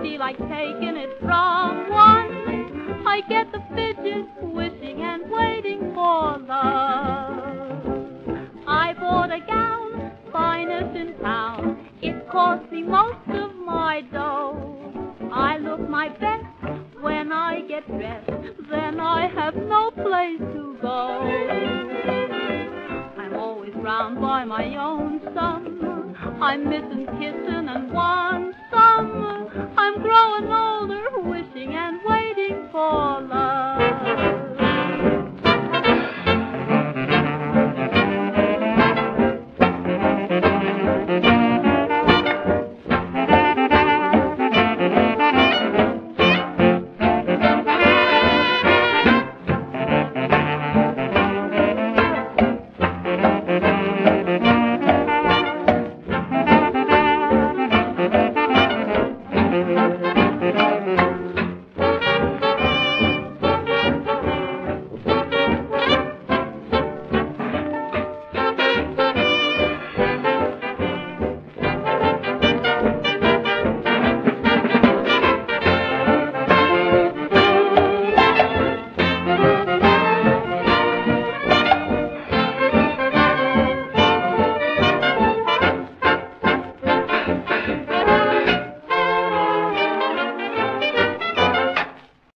feel like taking it from one. I get the fidget, wishing and waiting for love. I bought a gown, finest in town. It cost me most of my dough. I look my best when I get dressed, then I have no place to go. I'm always round by my own son. I'm missing kissing and one some. I'm growing older, wishing and waiting for love.